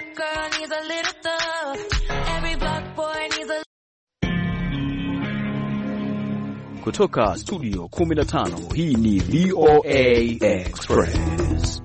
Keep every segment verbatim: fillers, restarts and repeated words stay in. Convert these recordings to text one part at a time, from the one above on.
girl needs a little thug. Every black boy needs a. Kutoka studio kumi na tano, hii ni V O A Express.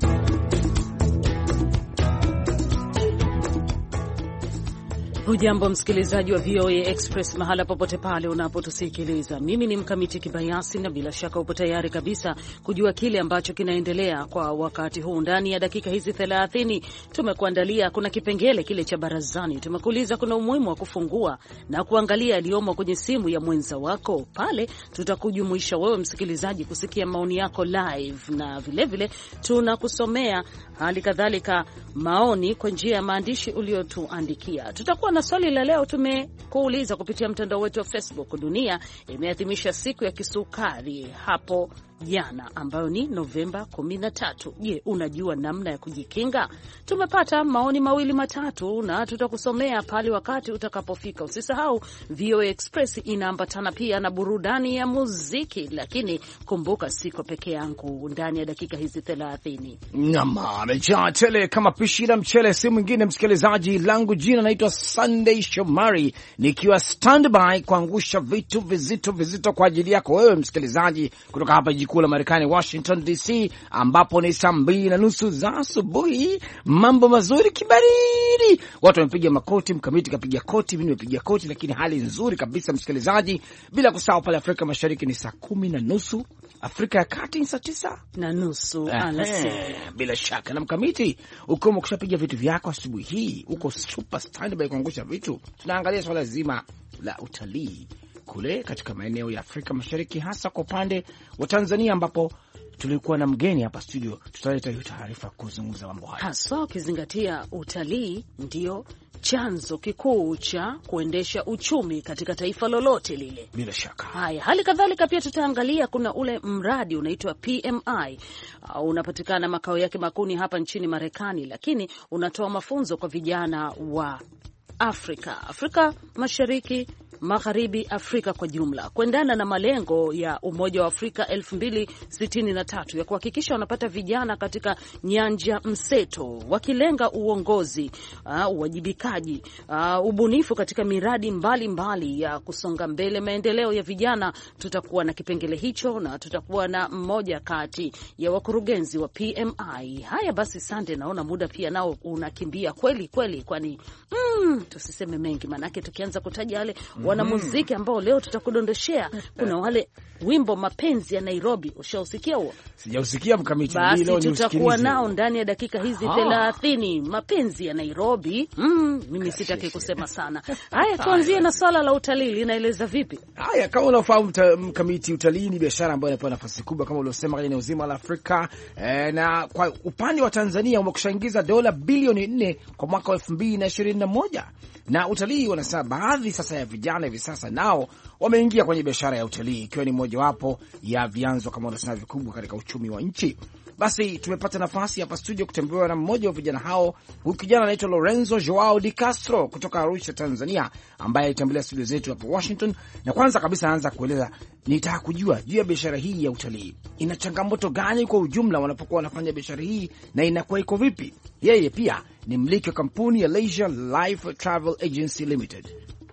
Hujambo msikilizaji wa V O A Express mahala popote pale unapotusikiliza. Mimi ni Mkamiti Kibayasi na bila shaka upo tayari kabisa kujua kile ambacho kinaendelea kwa wakati huu. Ndani ya dakika hizi thelathini tumekuandalia, kuna kipengele kile cha barazani. Tumekuuliza kuna umuhimu wa kufungua na kuangalia yaliyomo kwenye simu ya mwenza wako. Pale tutakujumuisha wewe msikilizaji kusikia maoni yako live, na vile vile tunakusomea hali kadhalika maoni kwa njia ya maandishi uliotuandikia. Tutakuwa na swali la leo tumekuuliza kupitia mtandao wetu wa Facebook. Dunia imeadhimisha siku ya kisukari hapo jana, ambayo ni Novemba kumi na tatu. Je, unajua namna ya kujikinga? Tumepata maoni mawili matatu na tutakusomea pale wakati utakapofika. Usisahau V O A Express inaambatana pia na burudani ya muziki, lakini kumbuka siko peke yangu ndani ya dakika hizi thelathini. Nyama amejaa tele kama pishi la mchele. Si mwingine msikilizaji, langu jina naitwa Sunday Shomari, nikiwa standby kuangusha vitu vizito vizito kwa ajili yako wewe msikilizaji kutoka hapa kuu la Marekani, Washington D C, ambapo ni saa mbili na nusu za asubuhi. Mambo mazuri kibaridi, watu wamepiga makoti, Mkamiti kapiga koti, mimi nimepiga koti, lakini hali nzuri kabisa msikilizaji. Bila kusahau pale Afrika Mashariki ni saa kumi na nusu, Afrika ya Kati ni saa tisa na nusu alasiri. Bila shaka na Mkamiti uko umekishapiga vitu vyako asubuhi hii, uko super standby kuangusha vitu. Tunaangalia swala zima la utalii kule katika maeneo ya Afrika Mashariki, hasa kwa upande wa Tanzania, ambapo tulikuwa na mgeni hapa studio. Tutaleta hiyo taarifa kuzungumza mambo haya, hasa ukizingatia utalii ndio chanzo kikuu cha kuendesha uchumi katika taifa lolote lile. Bila shaka. Haya, hali kadhalika pia tutaangalia kuna ule mradi unaitwa P M I. Uh, unapatikana makao yake makuu hapa nchini Marekani, lakini unatoa mafunzo kwa vijana wa Afrika, Afrika Mashariki, Magharibi, Afrika kwa jumla, kuendana na malengo ya Umoja wa Afrika elfu mbili sitini na tatu ya kuhakikisha wanapata vijana katika nyanja mseto, wakilenga uongozi, uh, uwajibikaji, uh, ubunifu katika miradi mbalimbali mbali ya kusonga mbele maendeleo ya vijana. Tutakuwa na kipengele hicho na tutakuwa na mmoja kati ya wakurugenzi wa P M I. Haya basi, sande, naona muda pia nao unakimbia kweli kweli, kwani mm, tusiseme mengi, manake tukianza kutaja wale wanamuziki ambao leo tutakudondoshea, kuna wale wimbo Mapenzi ya Nairobi. Ushausikia huo? Sijausikia Mkamiti. Basi tutakuwa nao ndani ya dakika hizi thelathini. Mapenzi ya Nairobi. Mm, mimi sitaki kusema sana. Haya, tuanzie na swala la utalii. Linaeleza vipi? Haya, kama unafahamu Mkamiti, utalii ni biashara ambayo inapewa nafasi kubwa kama uliosema kwenye uzima la Afrika. E, na kwa upande wa Tanzania umekushaingiza dola bilioni nne kwa mwaka wa elfu mbili na ishirini na moja. Na utalii wanasema baadhi sasa ya vijana hivi sasa nao wameingia kwenye biashara ya utalii, ikiwa ni mojawapo ya vyanzo kama wanasema vikubwa katika uchumi wa nchi. Basi tumepata nafasi hapa studio kutembelewa na mmoja wa vijana hao. Huyu kijana anaitwa Lorenzo Joao Di Castro kutoka Arusha, Tanzania, ambaye alitembelea studio zetu hapa Washington. Na kwanza kabisa anaanza kueleza, nitaka kujua juu ya biashara hii ya utalii, ina changamoto gani kwa ujumla wanapokuwa wanafanya biashara hii na inakuwa iko vipi? Yeye pia ni mmiliki wa kampuni ya Leisure Life Travel Agency Limited.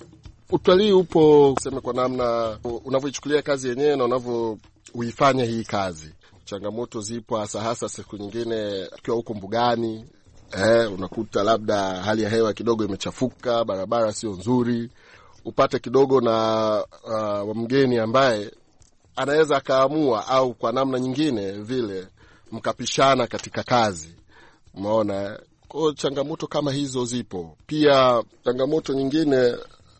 Utalii upo kusema kwa namna unavyoichukulia kazi yenyewe na unavyoifanya hii kazi. Changamoto zipo hasa hasa siku nyingine ukiwa huko mbugani, eh, unakuta labda hali ya hewa kidogo imechafuka, barabara sio nzuri, upate kidogo na uh, mgeni ambaye anaweza akaamua au kwa namna nyingine vile mkapishana katika kazi. Umeona, kwa changamoto kama hizo zipo. Pia changamoto nyingine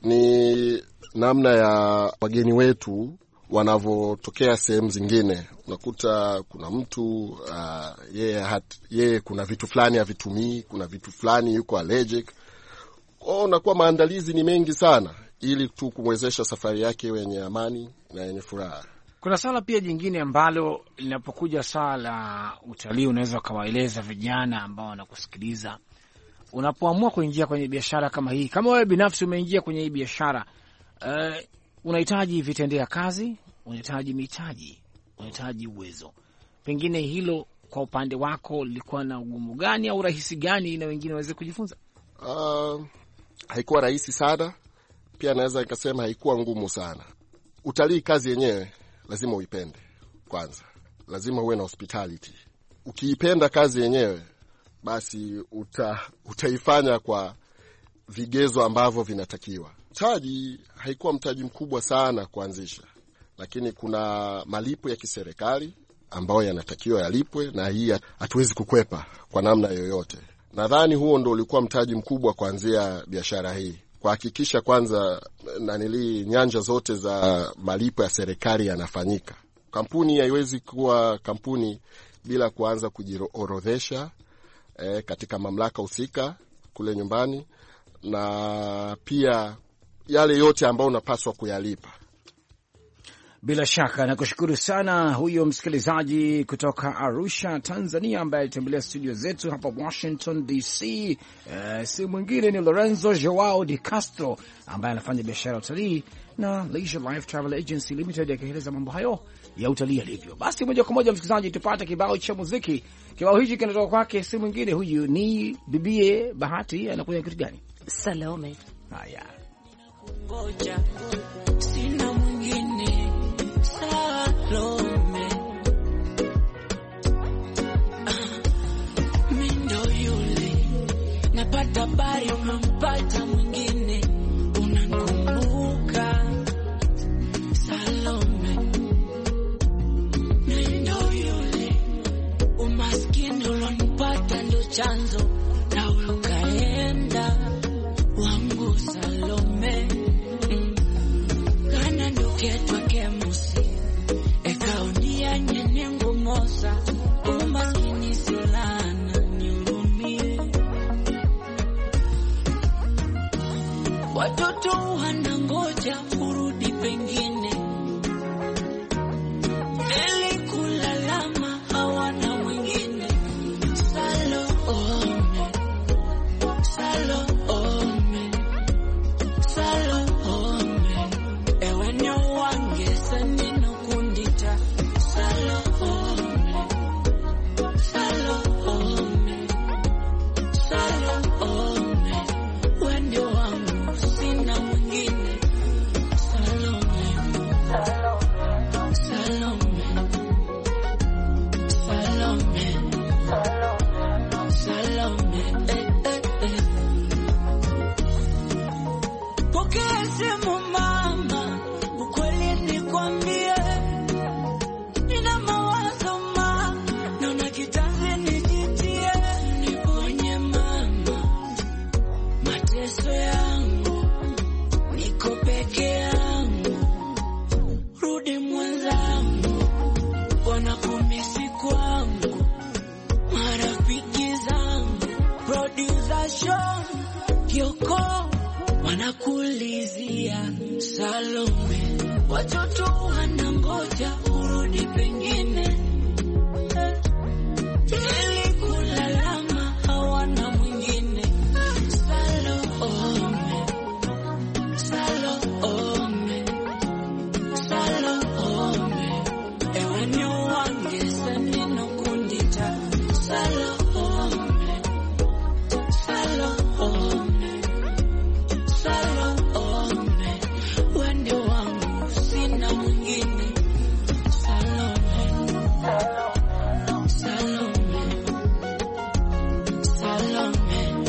ni namna ya wageni wetu wanavotokea sehemu zingine. Unakuta kuna mtu uh, yeye yeye kuna vitu fulani havitumii, kuna vitu fulani yuko allergic. Kwa unakuwa maandalizi ni mengi sana ili tu kumwezesha safari yake yenye amani na yenye furaha. Kuna sala pia jingine ambalo linapokuja sala la utalii, unaweza kawaeleza vijana ambao wanakusikiliza, unapoamua kuingia kwenye biashara kama hii, kama wewe binafsi umeingia kwenye hii biashara, uh, unahitaji vitendea kazi, unahitaji mitaji, unahitaji uwezo. Pengine hilo kwa upande wako lilikuwa na ugumu gani au rahisi gani na wengine waweze kujifunza? Uh, haikuwa rahisi sana, pia naweza nikasema haikuwa ngumu sana. Utalii kazi yenyewe lazima uipende kwanza. Lazima uwe na hospitality. Ukiipenda kazi yenyewe, basi uta, utaifanya kwa vigezo ambavyo vinatakiwa. Mtaji haikuwa mtaji mkubwa sana kuanzisha, lakini kuna malipo ya kiserikali ambayo yanatakiwa yalipwe, na hii hatuwezi kukwepa kwa namna yoyote. Nadhani huo ndo ulikuwa mtaji mkubwa kuanzia biashara hii. Kuhakikisha kwanza nanili nyanja zote za malipo ya serikali yanafanyika. Kampuni haiwezi kuwa kampuni bila kuanza kujiorodhesha eh, katika mamlaka husika kule nyumbani, na pia yale yote ambayo unapaswa kuyalipa. Bila shaka nakushukuru sana huyo msikilizaji kutoka Arusha, Tanzania, ambaye alitembelea studio zetu hapa Washington D C. Uh, si mwingine ni Lorenzo Joao Di Castro ambaye anafanya biashara ya utalii na Leisure Life Travel Agency Limited, akieleza mambo hayo ya utalii alivyo. Basi moja kwa moja msikilizaji, tupate kibao cha muziki. Kibao hichi kinatoka kwake, si mwingine huyu ni Bibie Bahati. Anakuja kitu gani? Salome. Haya. Ngoja, sina mwingine Salome. Ah, mindo yule napata habari unampata mwingine, unankumbuka Salome. Mindo yule umaskini ulonipata ndo chanzo, nawe ukaenda wangu Salome. Kana nduketwa kemusi ekaonia nyenengu mosa, umaskini silana niurumie. Watoto wanangoja kurudi pengine, eli kulalama hawana mwingine. Salome, Salome, Salome, ewe nyo wange sanino kundita. Salome, Salome, Salome, wende wangu sina mwingine. Salome, Salome, Salome, Salome, eh, eh, eh. Pokea simu mama, ukweli nikwambie, nina mawazo ma, naona kitanzi nijitie. Niponye mama, mateso yangu, niko peke yangu. Rudi mwenzangu, wanakumisi kwangu, marafiki zangu, producer Sean Kioko wanakulizia. Salome, watoto wanangoja urudi pengine, ili kulalama hawana mwingine. Salome, Salome, Salome, ewe nyo wange sanino kundita. Salome, Salome, Salome, wende wangu sina mwingine. Salome, Salome, Salome,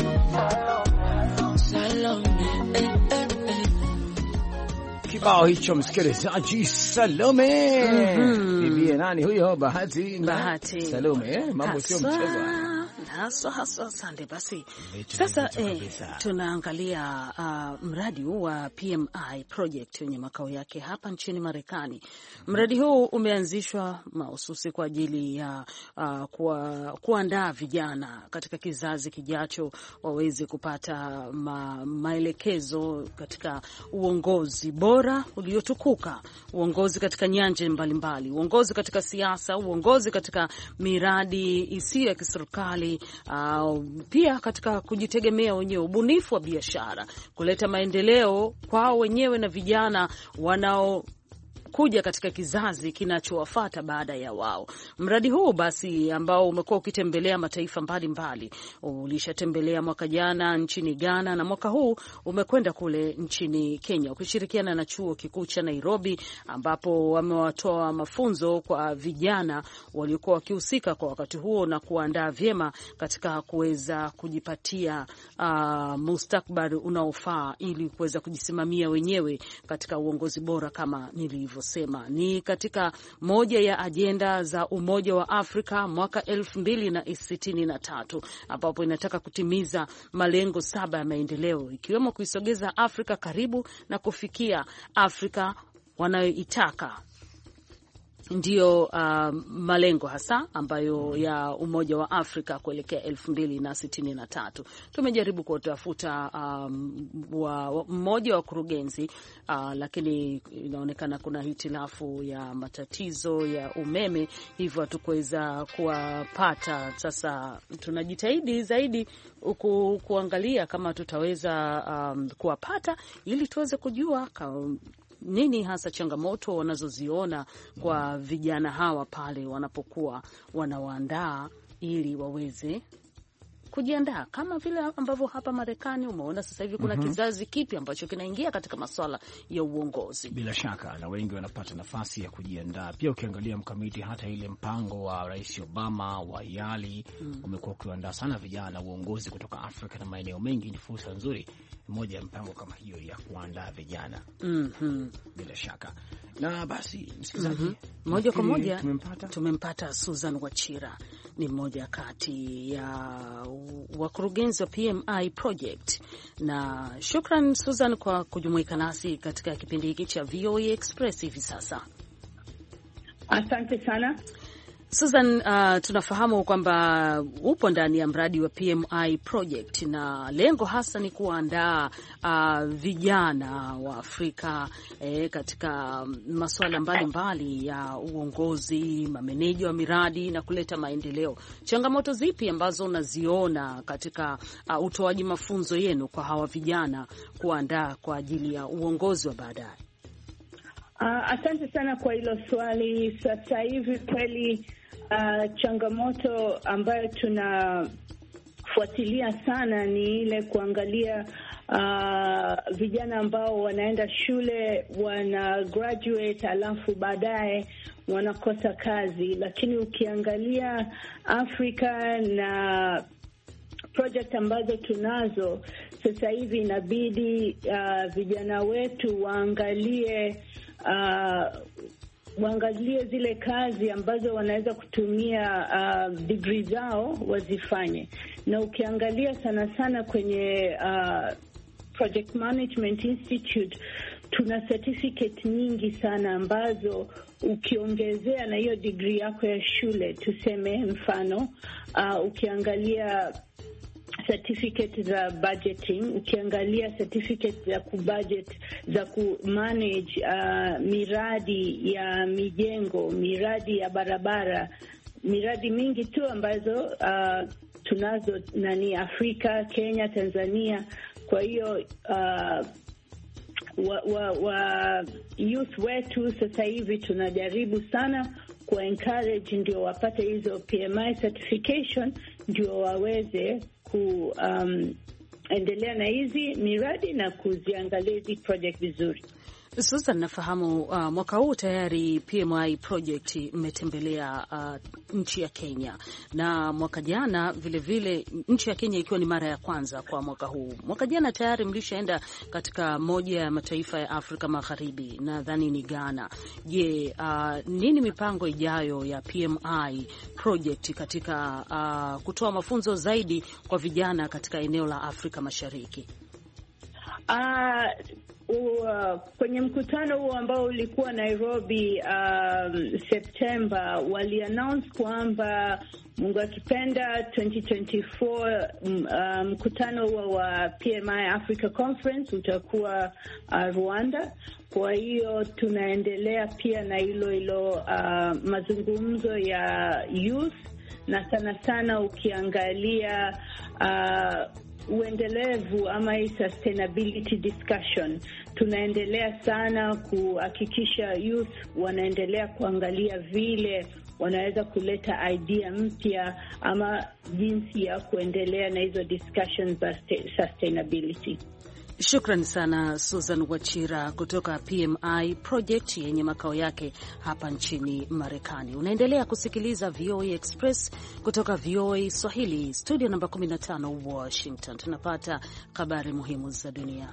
Salome, eh, eh, eh. Kibao hicho msikilizaji, Salome. Mhm. Bibie nani huyo? Bahati na Bahati. Salome, eh? Mambo sio Haswa, mchezo. haswa haswa. Asante. Basi Vitu sasa vizito eh, kabisa. tunaangalia uh, mradi huu wa P M I project wenye makao yake hapa nchini Marekani. Mradi huu umeanzishwa mahususi kwa ajili ya uh, kuwa, kuandaa vijana katika kizazi kijacho waweze kupata ma, maelekezo katika uongozi bora uliotukuka, uongozi katika nyanja mbalimbali, uongozi katika siasa, uongozi katika miradi isiyo ya kiserikali, uh, pia katika kujitegemea wenyewe, ubunifu wa biashara, kuleta maendeleo kwao wenyewe na vijana wanao kuja katika kizazi kinachowafuata baada ya wao. Mradi huu basi ambao umekuwa ukitembelea mataifa mbalimbali, ulishatembelea mwaka jana nchini Ghana na mwaka huu umekwenda kule nchini Kenya ukishirikiana na chuo kikuu cha Nairobi, ambapo wamewatoa mafunzo kwa vijana waliokuwa wakihusika kwa wakati huo na kuandaa vyema katika kuweza kujipatia uh, mustakabali unaofaa ili kuweza kujisimamia wenyewe katika uongozi bora. Kama nilivyosema, ni katika moja ya ajenda za Umoja wa Afrika mwaka elfu mbili na sitini na tatu ambapo inataka kutimiza malengo saba ya maendeleo, ikiwemo kuisogeza Afrika karibu na kufikia Afrika wanayoitaka. Ndiyo uh, malengo hasa ambayo ya Umoja wa Afrika kuelekea elfu mbili na sitini na tatu. Tumejaribu kutafuta um, wa, mmoja wa kurugenzi uh, lakini inaonekana kuna hitilafu ya matatizo ya umeme, hivyo hatukuweza kuwapata. Sasa tunajitahidi zaidi uku, kuangalia kama tutaweza um, kuwapata ili tuweze kujua ka, nini hasa changamoto wanazoziona kwa vijana hawa pale wanapokuwa wanawaandaa ili waweze kujiandaa, kama vile ambavyo hapa Marekani umeona sasa hivi kuna mm -hmm. kizazi kipi ambacho kinaingia katika masuala ya uongozi. Bila shaka na wengi wanapata nafasi ya kujiandaa. Pia ukiangalia mkamiti, hata ile mpango wa Rais Obama wa YALI mm. umekuwa ukiandaa sana vijana uongozi kutoka Afrika na maeneo mengi. Ni fursa nzuri moja ya mpango kama hiyo ya kuandaa vijana. mm -hmm. Bila shaka. Na basi msikilizaji, mm -hmm. moja kwa moja tumempata, tumempata Susan Wachira, ni mmoja kati ya wakurugenzi wa P M I Project. Na shukran Susan kwa kujumuika nasi katika kipindi hiki cha V O A Express hivi sasa. Asante sana. Susan, uh, tunafahamu kwamba upo ndani ya mradi wa P M I Project na lengo hasa ni kuandaa uh, vijana wa Afrika eh, katika masuala mbalimbali ya uongozi, mameneja wa miradi na kuleta maendeleo. Changamoto zipi ambazo unaziona katika uh, utoaji mafunzo yenu kwa hawa vijana kuandaa kwa ajili ya uongozi wa baadaye? Uh, asante sana kwa hilo swali. Sasa hivi kweli uh, changamoto ambayo tunafuatilia sana ni ile kuangalia uh, vijana ambao wanaenda shule, wana graduate alafu baadaye wanakosa kazi. Lakini ukiangalia Afrika na project ambazo tunazo sasa hivi, inabidi uh, vijana wetu waangalie Uh, waangalie zile kazi ambazo wanaweza kutumia uh, degree zao wazifanye. Na ukiangalia sana sana kwenye uh, Project Management Institute tuna certificate nyingi sana ambazo ukiongezea na hiyo degree yako ya shule, tuseme mfano uh, ukiangalia certificate za budgeting, ukiangalia certificate za kubudget, za kumanage uh, miradi ya mijengo, miradi ya barabara, miradi mingi tu ambazo uh, tunazo nani Afrika, Kenya, Tanzania. Kwa hiyo uh, wa, wa, wa youth wetu sasa hivi tunajaribu sana ku encourage ndio wapate hizo P M I certification, ndio waweze kuendelea um, na hizi miradi na kuziangalia hizi project vizuri. Sasa nafahamu uh, mwaka huu tayari P M I Project imetembelea uh, nchi ya Kenya, na mwaka jana vile vile nchi ya Kenya ikiwa ni mara ya kwanza kwa mwaka huu. Mwaka jana tayari mlishaenda katika moja ya mataifa ya Afrika Magharibi, nadhani ni Ghana. Je, uh, nini mipango ijayo ya P M I Project katika uh, kutoa mafunzo zaidi kwa vijana katika eneo la Afrika Mashariki? Uh, uh, kwenye mkutano huo ambao ulikuwa Nairobi um, Septemba, wali announce kwamba Mungu akipenda twenty twenty-four uh, mkutano huo wa P M I Africa Conference utakuwa uh, Rwanda. Kwa hiyo tunaendelea pia na hilo hilo uh, mazungumzo ya youth, na sana sana ukiangalia uh, uendelevu ama hii sustainability discussion, tunaendelea sana kuhakikisha youth wanaendelea kuangalia vile wanaweza kuleta idea mpya ama jinsi ya kuendelea na hizo discussions za sustainability. Shukran sana Susan Wachira kutoka P M I Project yenye makao yake hapa nchini Marekani. Unaendelea kusikiliza V O A Express kutoka V O A Swahili, studio namba kumi na tano Washington. Tunapata habari muhimu za dunia.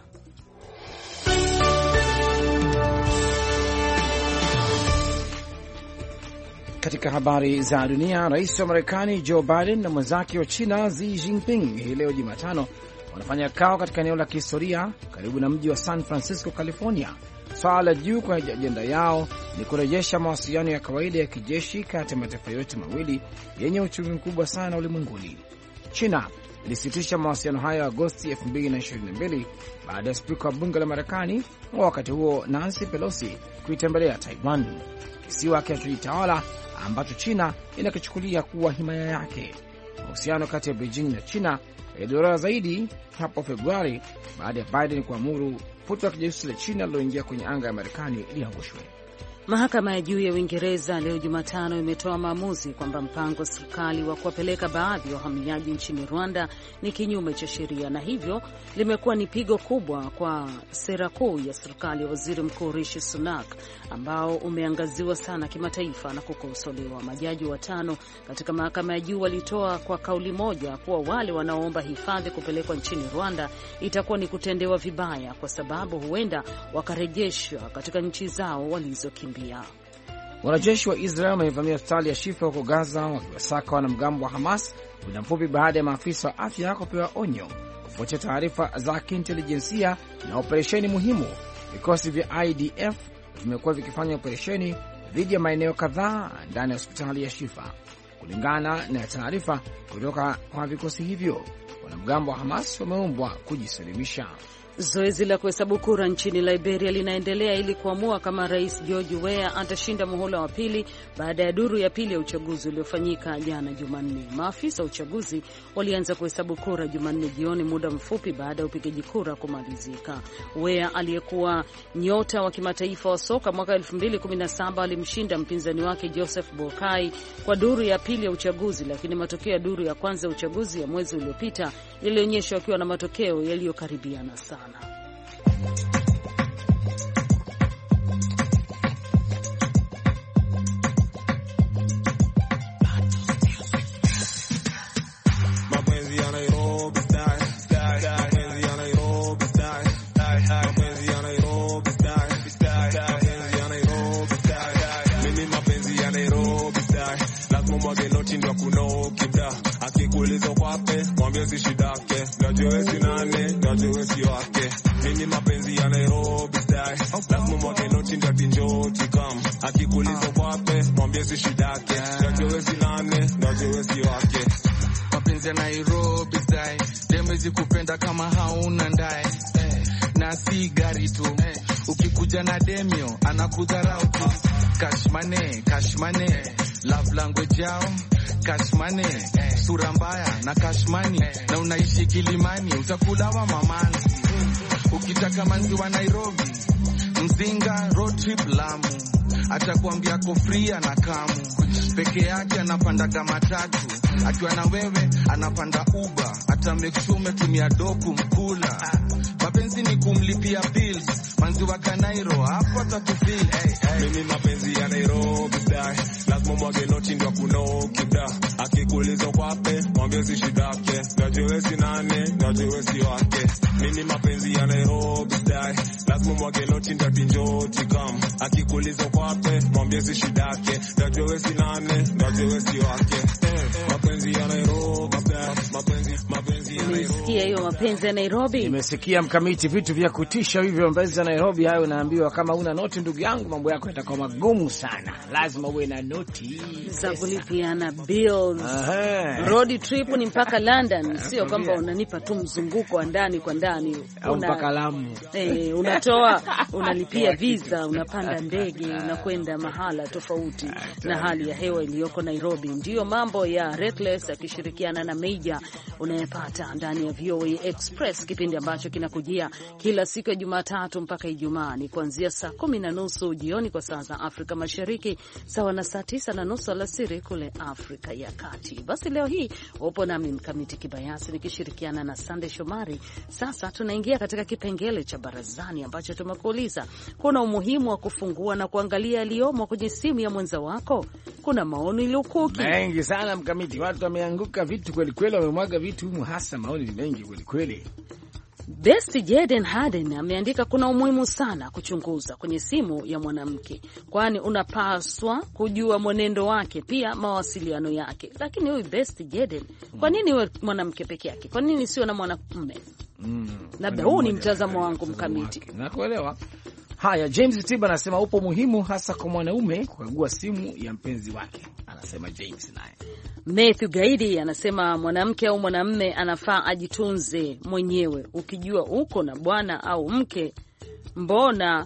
Katika habari za dunia, rais wa Marekani Joe Biden na mwenzake wa China Xi Jinping hii leo Jumatano wanafanya kao katika eneo la kihistoria karibu na mji wa San Francisco, California. Swala la juu kwenye ajenda yao ni kurejesha mawasiliano ya kawaida ya kijeshi kati ya mataifa yote mawili yenye uchumi mkubwa sana ulimwenguni. China ilisitisha mawasiliano hayo Agosti elfu mbili na ishirini na mbili baada ya spika wa bunge la Marekani wa wakati huo Nancy Pelosi kuitembelea Taiwan, kisiwa kinachojitawala ambacho China inakichukulia kuwa himaya yake. Mahusiano kati ya Beijing na China yalidorora zaidi hapo Februari baada ya Biden kuamuru puto la kijasusi la China liloingia kwenye anga ya Marekani liangushwe. Mahakama ya juu ya Uingereza leo Jumatano imetoa maamuzi kwamba mpango wa serikali wa kuwapeleka baadhi ya wahamiaji nchini Rwanda ni kinyume cha sheria, na hivyo limekuwa ni pigo kubwa kwa sera kuu ya serikali ya Waziri Mkuu Rishi Sunak, ambao umeangaziwa sana kimataifa na kukosolewa. Majaji watano katika mahakama ya juu walitoa kwa kauli moja kuwa wale wanaoomba hifadhi kupelekwa nchini Rwanda itakuwa ni kutendewa vibaya, kwa sababu huenda wakarejeshwa katika nchi zao walizokimbia. Wanajeshi wa Israel wamevamia hospitali ya Shifa huko Gaza wakiwasaka wanamgambo wa Hamas muda mfupi baada ya maafisa wa afya kupewa onyo kufuatia taarifa za kiintelijensia na operesheni muhimu. Vikosi vya I D F vimekuwa vikifanya operesheni dhidi ya maeneo kadhaa ndani ya hospitali ya Shifa. Kulingana na taarifa kutoka kwa vikosi hivyo, wanamgambo wa Hamas wameombwa kujisalimisha. Zoezi la kuhesabu kura nchini Liberia linaendelea ili kuamua kama Rais George Weah atashinda muhula wa pili baada ya duru ya pili ya uchaguzi uliofanyika jana Jumanne. Maafisa wa uchaguzi walianza kuhesabu kura Jumanne jioni, muda mfupi baada ya upigaji kura kumalizika. Weah aliyekuwa nyota wa kimataifa wa soka mwaka elfu mbili kumi na saba alimshinda mpinzani wake Joseph Boakai kwa duru ya pili ya uchaguzi, lakini matokeo ya duru ya kwanza ya uchaguzi ya mwezi uliopita yalionyesha wakiwa na matokeo yaliyokaribiana sana. Kupenda kama hauna ndai eh, na si gari tu eh, ukikuja na demio anakudharau tu. Cash money, cash money, love language yao cash money, eh, sura mbaya na cash money, eh, na unaishi Kilimani utakulawa mamanzi. Ukitaka manzi wa Nairobi, Mzinga, road trip Lamu, atakwambia ko free na kamu peke yake, anapanda kama tatu, akiwa na wewe anapanda Uber, hata make sure umetumia doku mkula. Mapenzi ni kumlipia bills, manzi wa Kanairo hapo atakufeel. Hey, hey. Mimi mapenzi ya Nairobi dai, lazima mwage noti ndio kuno kida. Akikuuliza kwape, mwambie si shidake, najue si nane, najue si wake. Mimi mapenzi ya Nairobi dai, lazima mwage noti ndio tinjoti kam. Akikuuliza kwape, mwambie si shidake, najue si nane, najue si wake. Hey, mapenzi ya Nairobi dai, mapenzi mapenzi ya Nairobi. Hiyo mapenzi ya Nairobi. Nimesikia mkamiti vitu vya kutisha hivyo, mapenzi ya Nairobi hayo. Naambiwa kama una noti, ndugu yangu, mambo yako yatakuwa magumu sana. Lazima uwe na noti za kulipiana bills. Road trip ni mpaka London, sio kwamba unanipa tu mzunguko wa ndani kwa ndani au mpaka Lamu. Eh, unatoa unalipia visa, unapanda ndege, unakwenda mahala tofauti na hali ya hewa iliyoko Nairobi. Ndiyo mambo ya Reckless akishirikiana na Major unayepata ndani ya V O A Express, kipindi ambacho kinakujia kila siku ya Jumatatu mpaka Ijumaa, ni kuanzia saa kumi na nusu jioni kwa saa za Afrika Mashariki, sawa na saa tisa na nusu alasiri kule Afrika ya Kati. Basi leo hii upo nami Mkamiti Kibayasi nikishirikiana na Sunday Shomari. Sasa tunaingia katika kipengele cha barazani ambacho tumekuuliza, kuna umuhimu wa kufungua na kuangalia yaliyomo kwenye simu ya mwenza wako? Kuna maoni lukuki mengi sana Mkamiti, watu wameanguka vitu kweli kweli, wamemwaga vitu humu, hasa maoni ni mengi kweli kweli. Best Jaden Harden ameandika kuna umuhimu sana kuchunguza kwenye simu ya mwanamke, kwani unapaswa kujua mwenendo wake, pia mawasiliano yake. Lakini huyu Best Jaden, kwa nini wewe mwanamke peke yake? Kwa nini sio na mwanamume? Mm, labda huu ni mtazamo wangu Mkamiti. Nakuelewa. Haya, James Tiba anasema upo muhimu hasa kwa mwanaume kukagua simu ya mpenzi wake. Anasema James naye. Matthew Gaidi anasema mwanamke au mwanamume anafaa ajitunze mwenyewe. Ukijua uko na bwana au mke, mbona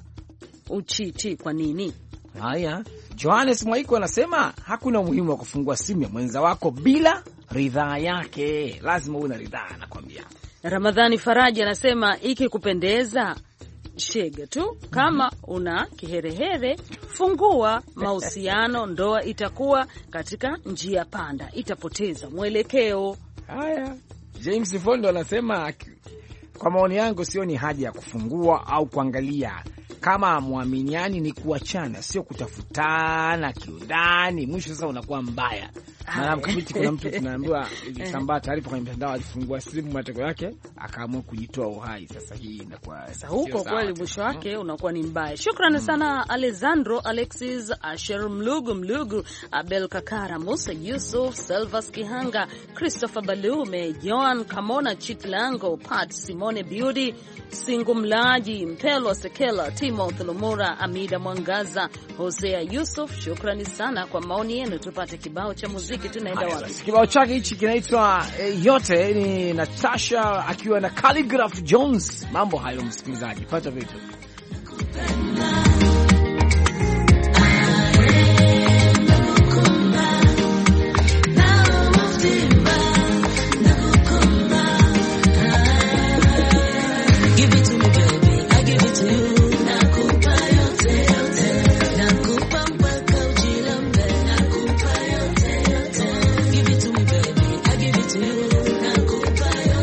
uchiti kwa nini? Haya, Johannes Mwaiko anasema hakuna umuhimu wa kufungua simu ya mwenza wako bila ridhaa yake. Lazima uwe na ridhaa, anakuambia. Ramadhani Faraji anasema ikikupendeza shega tu, kama una kiherehere fungua. Mahusiano, ndoa itakuwa katika njia panda, itapoteza mwelekeo. Haya, James Fondo anasema kwa maoni yangu sioni haja ya kufungua au kuangalia. Kama muaminiani ni kuachana, sio kutafutana kiundani. Mwisho sasa unakuwa mbaya. Na Mkamiti, kuna mtu tunaambiwa ilisambaa taarifa kwenye mtandao, alifungua simu, matokeo yake akaamua kujitoa uhai. Sasa hii inakuwa sasa huko kweli mwisho wake unakuwa ni mbaya. Shukrani mm. sana Alessandro Alexis, Asher Mlugu Mlugu, Abel Kakara, Musa Yusuf, Selvas Kihanga, Christopher Balume, Joan Kamona, Chitlango, Pat Simone Beauty, Singu Mlaji, Mpelo Sekela, Timothy Lumura, Amida Mwangaza, Hosea Yusuf. Shukrani sana kwa maoni yenu. Tupate kibao cha muziki. Tunaenda wapi? Kibao chake hichi kinaitwa e, yote ni Natasha akiwa na Calligraph Jones. Mambo hayo msikilizaji, pata vitu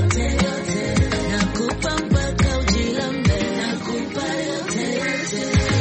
Nakupa mpaka ujilambe, nakupa yote yote.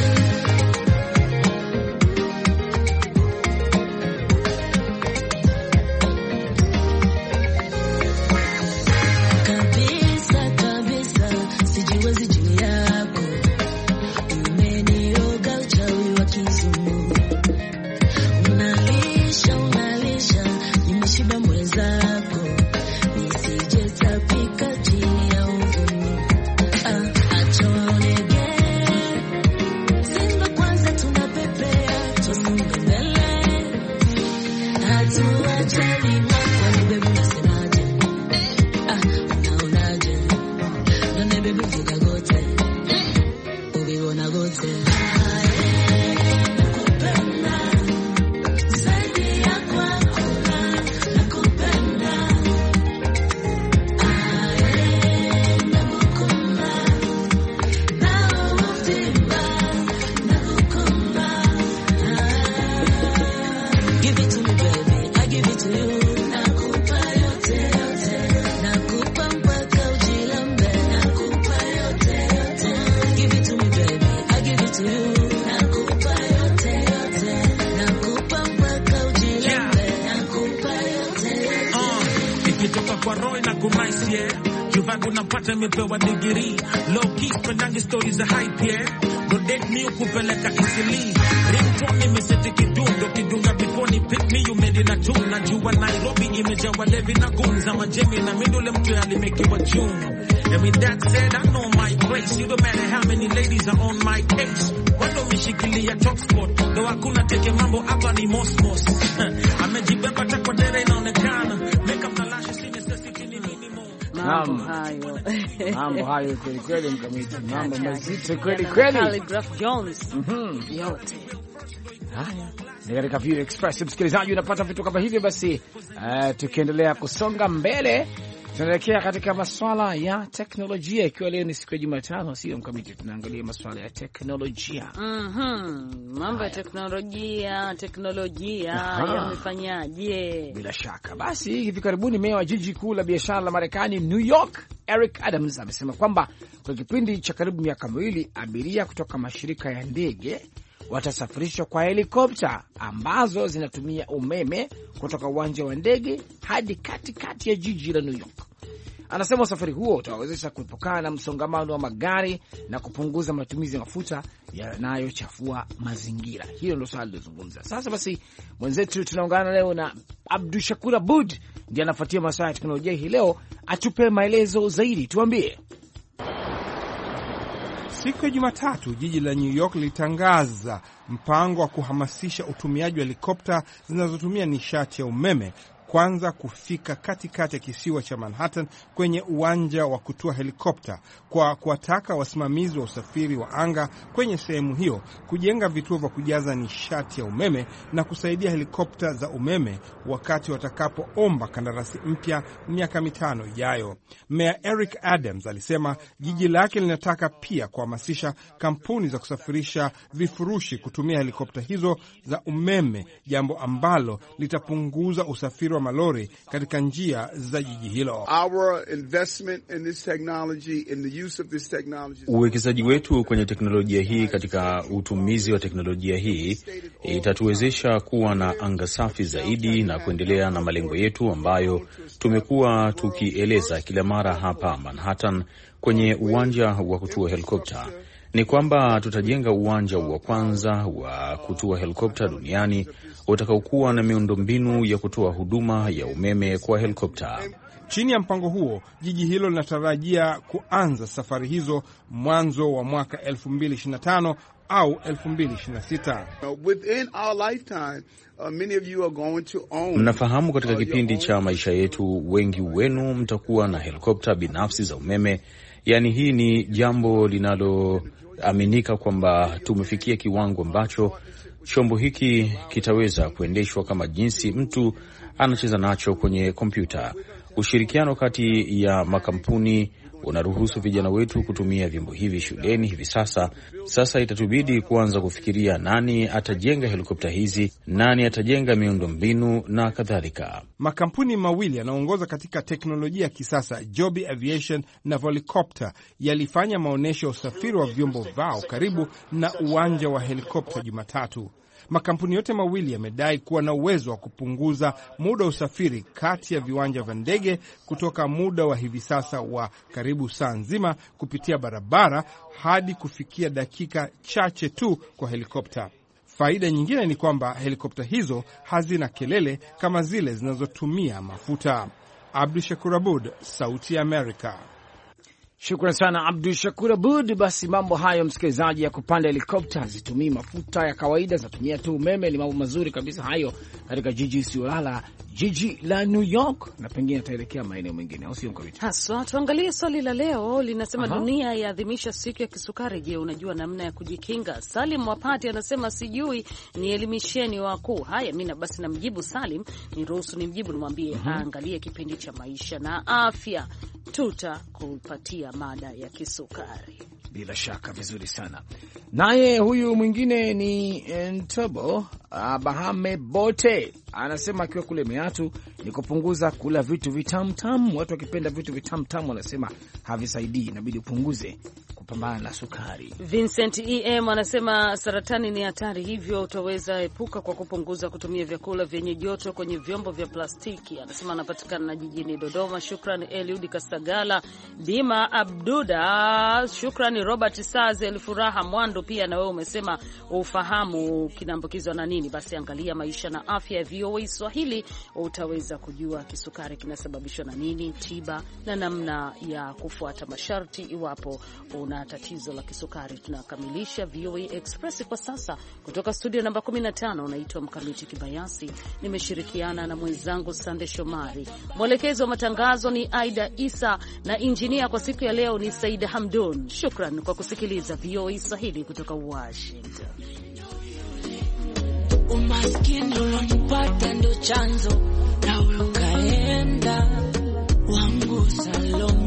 nimepewa degree. Low key pendangi stories za hype yeah. Don't date me ukupeleka easily. Ringtone nimeseti kidundo kidunga before ni pick me you made in a tune. Najua Nairobi imejawa levi na gunza majemi na mindole mtu alimekiwa June. And with that said, I know my place. You don't matter how many ladies are on my case. Wando mishikilia top spot. Though hakuna teke mambo hapa ni mosmos. Amejibeba takwa dere inaonekana. Make up na lashes in necessity ni minimum. Mambo hayo. Mambo hayo kweli kweli mkamiti. Mambo mazito kweli kweli. Khaligraph Jones. Mhm. Yote. Haya. Ni katika View Express msikilizaji unapata vitu kama hivyo basi. Uh, tukiendelea kusonga mbele tunaelekea katika masuala ya teknolojia, ikiwa leo ni siku ya Jumatano, sio mkamiti, tunaangalia masuala ya teknolojia. Mhm. Mambo ya teknolojia, teknolojia yamefanyaje? Bila shaka. Basi hivi karibuni meya wa jiji kuu la biashara la Marekani New York, Eric Adams, amesema kwamba kwa kipindi cha karibu miaka miwili abiria kutoka mashirika ya ndege watasafirishwa kwa helikopta ambazo zinatumia umeme kutoka uwanja wa ndege hadi katikati ya jiji la New York. Anasema usafiri huo utawezesha kuepukana na msongamano wa magari na kupunguza matumizi ya mafuta yanayochafua mazingira. Hiyo ndio swali lilozungumza. Sasa basi mwenzetu tunaungana leo na Abdushakur Abud, ndiye anafuatia masuala ya teknolojia hii leo, atupe maelezo zaidi. Tuambie. Siku ya Jumatatu, jiji la New York litangaza mpango wa kuhamasisha utumiaji wa helikopta zinazotumia nishati ya umeme kwanza kufika katikati ya kisiwa cha Manhattan kwenye uwanja wa kutua helikopta, kwa kuwataka wasimamizi wa usafiri wa anga kwenye sehemu hiyo kujenga vituo vya kujaza nishati ya umeme na kusaidia helikopta za umeme wakati watakapoomba kandarasi mpya miaka mitano ijayo. Mayor Eric Adams alisema jiji lake linataka pia kuhamasisha kampuni za kusafirisha vifurushi kutumia helikopta hizo za umeme, jambo ambalo litapunguza usafiri wa malori katika njia za jiji hilo. Uwekezaji wetu kwenye teknolojia hii katika utumizi wa teknolojia hii itatuwezesha kuwa na anga safi zaidi na kuendelea na malengo yetu ambayo tumekuwa tukieleza kila mara hapa Manhattan kwenye uwanja wa kutua helikopta. Ni kwamba tutajenga uwanja wa kwanza wa kutua helikopta duniani utakaokuwa na miundombinu ya kutoa huduma ya umeme kwa helikopta. Chini ya mpango huo, jiji hilo linatarajia kuanza safari hizo mwanzo wa mwaka elfu mbili ishirini na tano au elfu mbili ishirini na sita. Mnafahamu, katika kipindi cha maisha yetu wengi wenu mtakuwa na helikopta binafsi za umeme. Yaani hii ni jambo linaloaminika kwamba tumefikia kiwango ambacho chombo hiki kitaweza kuendeshwa kama jinsi mtu anacheza nacho kwenye kompyuta. Ushirikiano kati ya makampuni unaruhusu vijana wetu kutumia vyombo hivi shuleni hivi sasa. Sasa itatubidi kuanza kufikiria nani atajenga helikopta hizi, nani atajenga miundombinu na kadhalika. Makampuni mawili yanaongoza katika teknolojia ya kisasa, Joby Aviation na Volocopter, yalifanya maonyesho ya usafiri wa vyombo vao karibu na uwanja wa helikopta Jumatatu. Makampuni yote mawili yamedai kuwa na uwezo wa kupunguza muda wa usafiri kati ya viwanja vya ndege kutoka muda wa hivi sasa wa karibu saa nzima kupitia barabara hadi kufikia dakika chache tu kwa helikopta. Faida nyingine ni kwamba helikopta hizo hazina kelele kama zile zinazotumia mafuta. Abdushakur Abud, Sauti ya Amerika. Shukrani sana Abdul Shakur Abud. Basi mambo hayo msikilizaji, ya kupanda helikopta zitumii mafuta ya kawaida, zinatumia tu umeme, ni mambo mazuri kabisa hayo katika jiji isiolala, jiji la New York, na pengine ataelekea maeneo mengine, au sio mkabiti? Haswa tuangalie swali la leo, linasema Aha. dunia yaadhimisha siku ya kisukari. Je, unajua namna ya kujikinga? Salim Wapati anasema sijui, nielimisheni wakuu. Haya, mimi basi namjibu Salim, niruhusu nimjibu, nimwambie uh-huh. angalie kipindi cha maisha na afya, tutakupatia mada ya kisukari. Bila shaka, vizuri sana. Naye huyu mwingine ni Ntobo uh, Bahame Bote anasema akiwa kule Meatu ni kupunguza kula vitu vitamtamu. Watu wakipenda vitu vitamtamu wanasema havisaidii, inabidi upunguze kupambana na sukari. Vincent E M anasema saratani ni hatari, hivyo utaweza epuka kwa kupunguza kutumia vyakula vyenye joto kwenye vyombo vya plastiki. Anasema anapatikana na jijini Dodoma. Shukrani Eliud Kastagala, Dima Abduda, shukrani Robert Saze, Elfuraha Mwando. Pia na wewe umesema ufahamu kinaambukizwa na nini, basi angalia maisha na afya ya V O A Swahili, utaweza kujua kisukari kinasababishwa na nini, tiba na namna ya kufuata masharti iwapo una tatizo la kisukari. Tunakamilisha V O A Express kwa sasa kutoka studio namba kumi na tano. Naitwa Mkamiti Kibayasi, nimeshirikiana na mwenzangu Sande Shomari. Mwelekezo wa matangazo ni Aida Isa na injinia kwa siku ya leo ni Saida Hamdun. Shukran kwa kusikiliza V O A Swahili kutoka Washington. Umaskini ulonipata ndo chanzo na ukaenda wangu salon